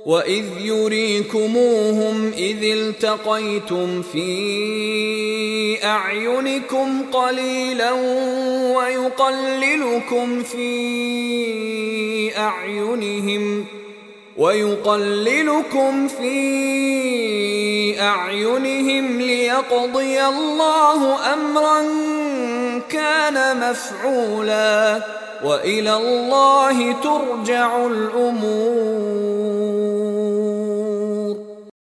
وإذ يريكموهم إذ التقيتم في أعينكم قليلا ويقللكم في أعينهم ليقضي الله أمرا كان مفعولا وإلى الله ترجع الأمور.